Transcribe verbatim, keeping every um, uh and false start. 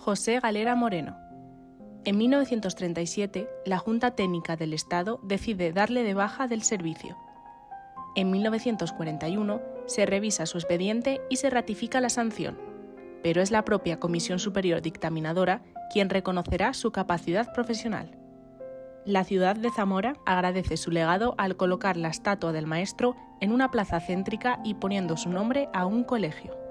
José Galera Moreno. En mil novecientos treinta y siete, la Junta Técnica del Estado decide darle de baja del servicio. En mil novecientos cuarenta y uno se revisa su expediente y se ratifica la sanción, pero es la propia Comisión Superior Dictaminadora quien reconocerá su capacidad profesional. La ciudad de Zamora agradece su legado al colocar la estatua del maestro en una plaza céntrica y poniendo su nombre a un colegio.